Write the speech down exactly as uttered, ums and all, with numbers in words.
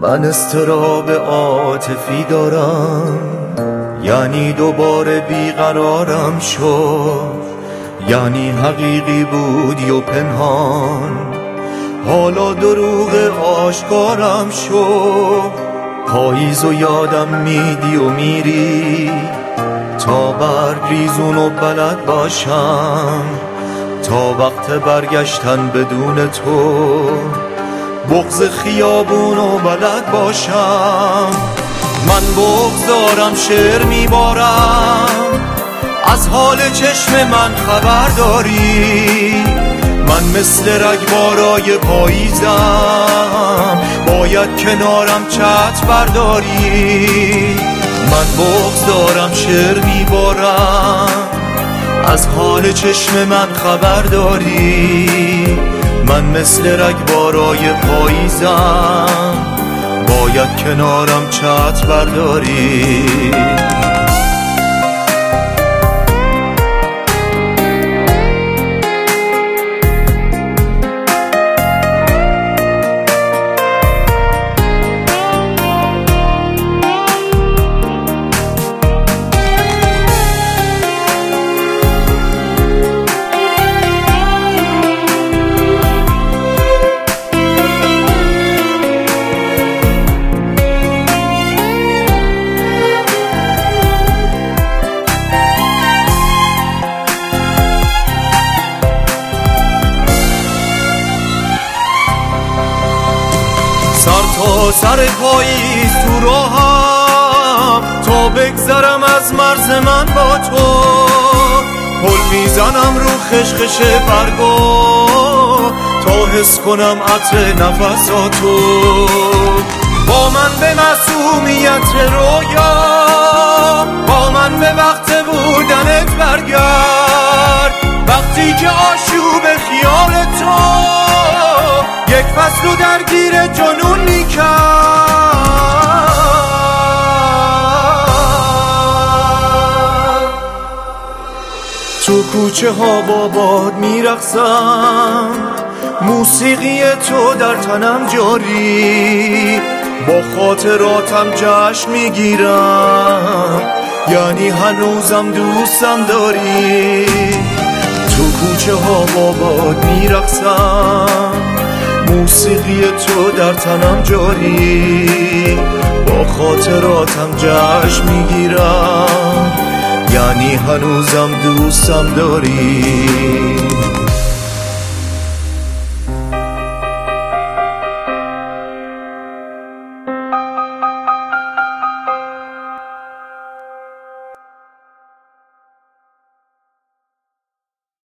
من اضطراب عاطفی دارم، یعنی دوباره بیقرارم شد، یعنی حقیقی بود یا پنهان، حالا دروغ آشکارم شد. پاییز و یادم میدی و میری، تا برگ ریزون و بلد باشم، تا وقت برگشتن بدون تو بغض خیابون و بلد باشم. من بغض دارم، شعر میبارم، از حال چشم من خبر داری؟ من مثل رگبارای پاییزم، باید کنارم چتر برداری. من بغض دارم، شعر میبارم، از حال چشم من خبر داری؟ من مثل رگبارای پاییزم، باید کنارم چتر برداری. سر تا سر پاییز تو راهم، تا بگذرم از مرز من با تو. پل میزنم رو خشخش برگا، تا حس کنم عطر نفساتو. با من به معصومیت رویا، با من به وقت بودنت برگرد. وقتی که آشوب خیال تو یک فصل و درگیر جنون میکرد. تو کوچه ها با باد میرقصم، موسیقی تو در تنم جاری. با خاطراتم جشن میگیرم، یعنی هنوزم دوستم داری. تو کوچه ها با باد میرقصم، موسیقی تو در تنم جاری. با خاطراتم جشن میگیرم، یعنی هنوزم دوستم داری.